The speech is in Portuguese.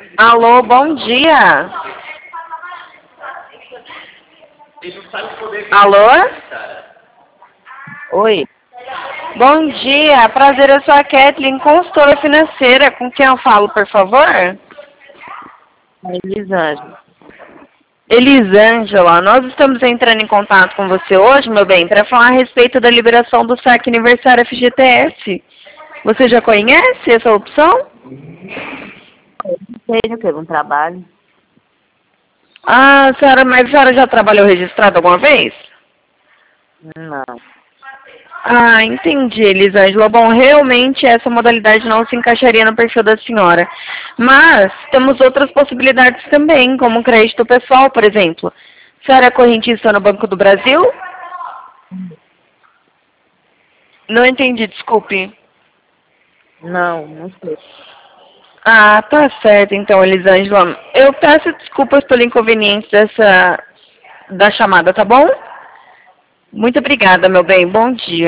Alô, bom dia. Alô? Oi, Bom dia, prazer, eu sou a Kathleen, consultora financeira. Com quem eu falo, por favor? Elisângela. Elisângela, nós estamos entrando em contato com você hoje, meu bem, para falar a respeito da liberação do saque aniversário FGTS. Você já conhece essa opção? Sei que eu não trabalho. Ah, senhora, mas a senhora já trabalhou registrado alguma vez? Não. Ah, entendi, Elisângela. Bom, realmente essa modalidade não se encaixaria no perfil da senhora. Mas temos outras possibilidades também, como crédito pessoal, por exemplo. A senhora é correntista no Banco do Brasil? Não entendi, desculpe. Não, não sei. Ah, tá certo, então, Elisângela. Eu peço desculpas pelo inconveniente da chamada, tá bom? Muito obrigada, meu bem. Bom dia.